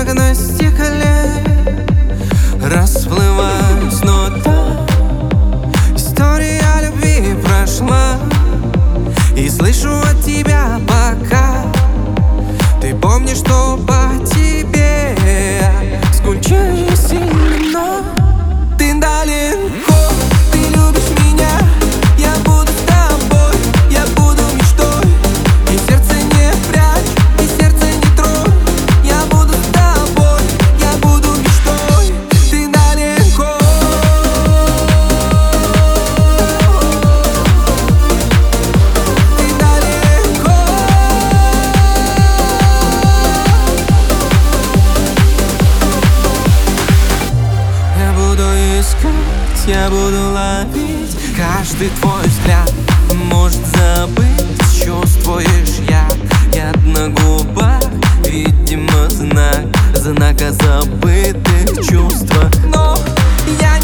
как на стекле, расплываюсь, но та история любви прошла. И слышу от тебя пока. Ты помнишь, что по тебе скучаю сильно, но ты далеко. Ты любишь меня, я буду с тобой, я буду мечтой. И сердце не прячь, и сердце не трогай. Я буду с тобой, я буду мечтой. Ты далеко. Ты далеко. Я буду искать, я буду ловить каждый твой взгляд. Может забыть, чувствуешь яд на губах. Видимо, знак о забытых чувствах. Но я